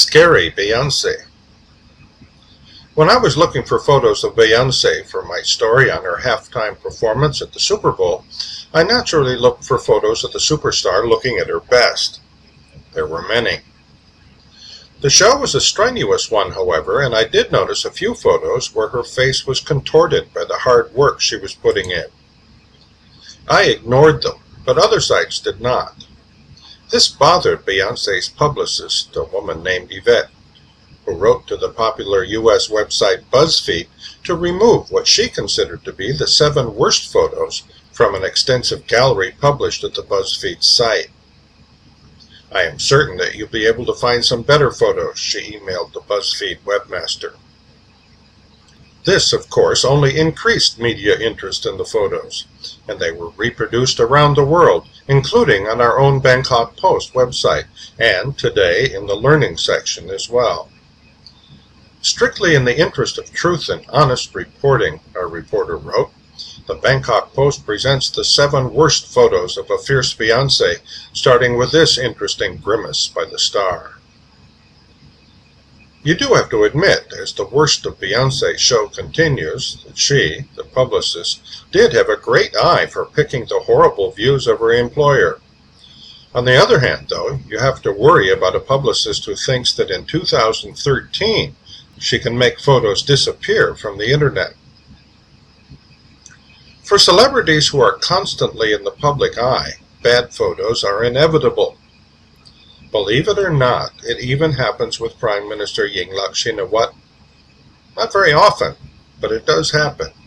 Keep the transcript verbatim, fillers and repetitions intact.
Scary Beyoncé. When I was looking for photos of Beyoncé for my story on her halftime performance at the Super Bowl, I naturally looked for photos of the superstar looking at her best. There were many. The show was a strenuous one, however, and I did notice a few photos where her face was contorted by the hard work she was putting in. I ignored them, but other sites did not. This bothered Beyoncé's publicist, a woman named Yvette, who wrote to the popular U S website BuzzFeed to remove what she considered to be the seven worst photos from an extensive gallery published at the BuzzFeed site. I am certain that you'll be able to find some better photos, she emailed the BuzzFeed webmaster. This, of course, only increased media interest in the photos, and they were reproduced around the world, including on our own Bangkok Post website, and today in the Learning section as well. Strictly in the interest of truth and honest reporting, our reporter wrote, the Bangkok Post presents the seven worst photos of a fierce Beyoncé, starting with this interesting grimace by the star. You do have to admit, as the Worst of Beyoncé show continues, that she, the publicist, did have a great eye for picking the horrible views of her employer. On the other hand, though, you have to worry about a publicist who thinks that in two thousand thirteen she can make photos disappear from the internet. For celebrities who are constantly in the public eye, bad photos are inevitable. Believe it or not, it even happens with Prime Minister Yingluck Shinawatra. Not very often, but it does happen.